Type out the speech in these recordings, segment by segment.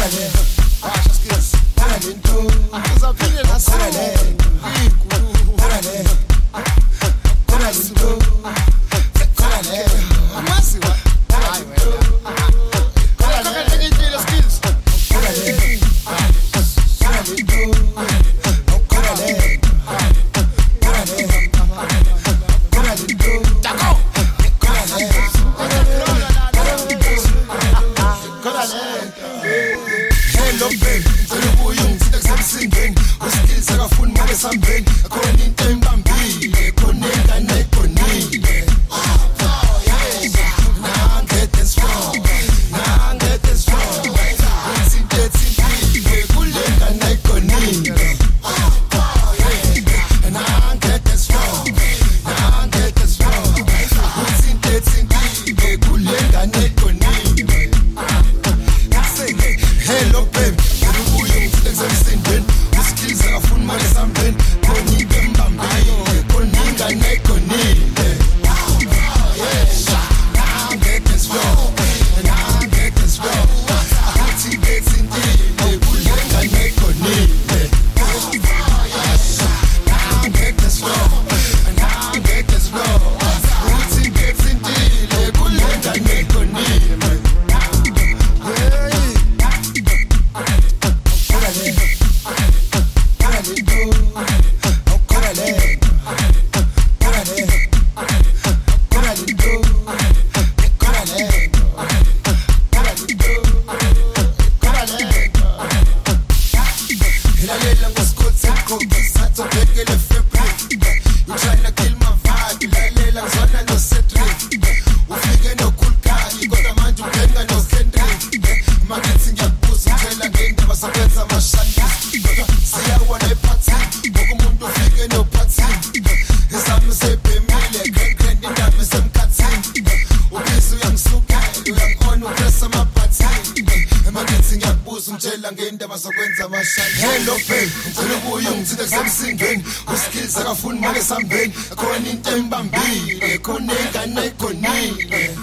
Hello babe, ngicela ukuye ungithinte kusemsingeni. Uskills akafuni make sambeni. Khona into embambile, khona ingane egonile.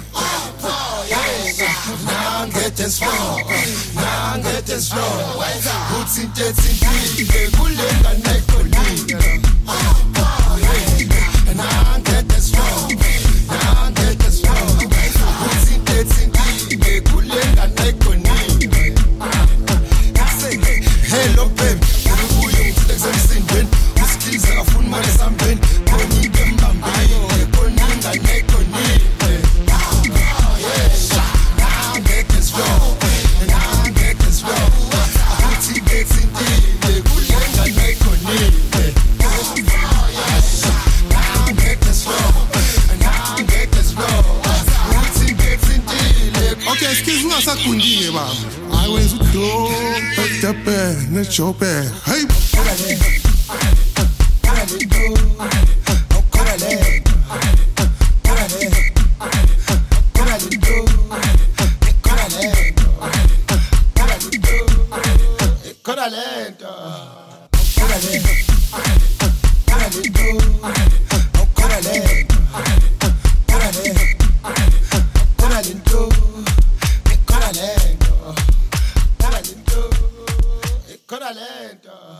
Nange dance floor, nange dance floor. Uthinte thintile kule ngane egonile. Nange dance floor, nange dance floor. Uthinte thintile kule ngane egonile. Hello babe, ubuye ngithinte kusemsingeni. Uskills akafuni make sambeni. Khona into embambile, khona ingane egonile. Okay, excuse me, sakundile baba. I went to do the bed, not your bed. Hey. Coralento.